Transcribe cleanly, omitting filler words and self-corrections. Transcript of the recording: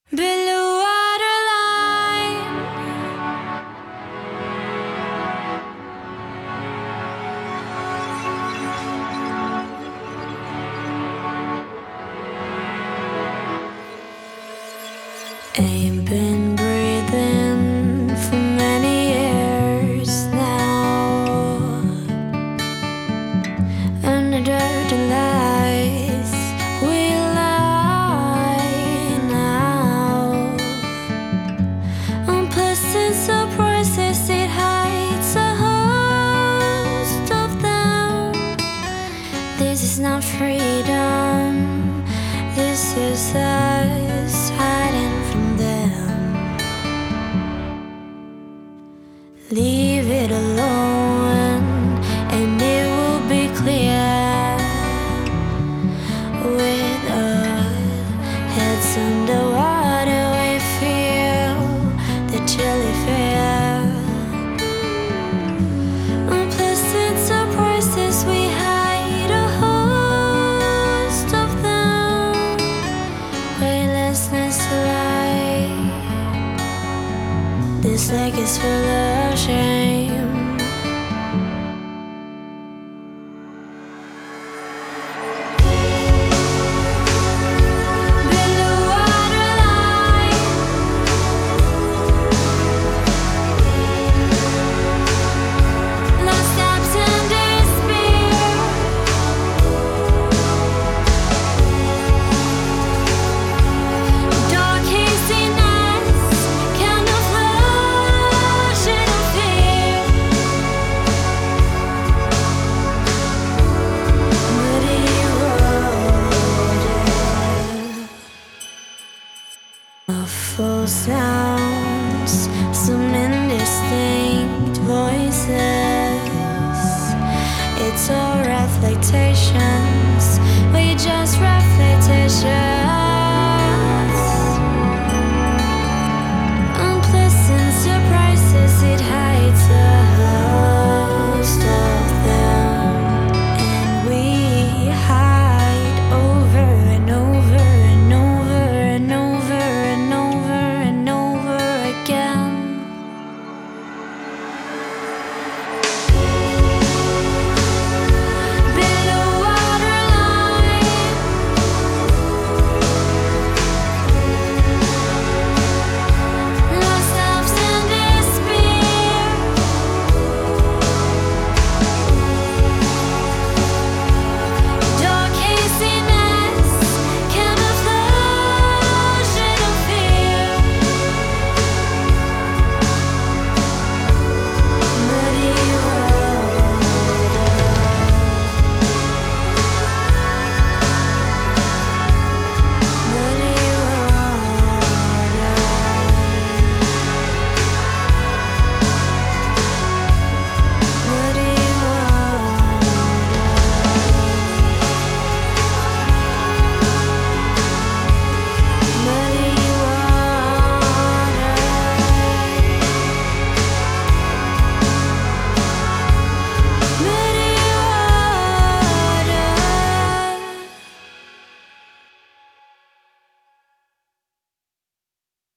Below waterline, ain't been breathing for many years now. Under dirty lies, we lie now. Unpleasant surprises, it hides a host of them. This is not freedom, this is us hiding from them. Leave it alone, and it will be clear. With our heads underwater, we feel the chilly fear. Unpleasant surprises, we hide a host of them. Weightlessness lie. This lake is full of shame. Below waterline, lost steps in despair. Dark haziness, camouflage in fear. Muddy water, muffled sounds, some indistinct voices. It's all reflection.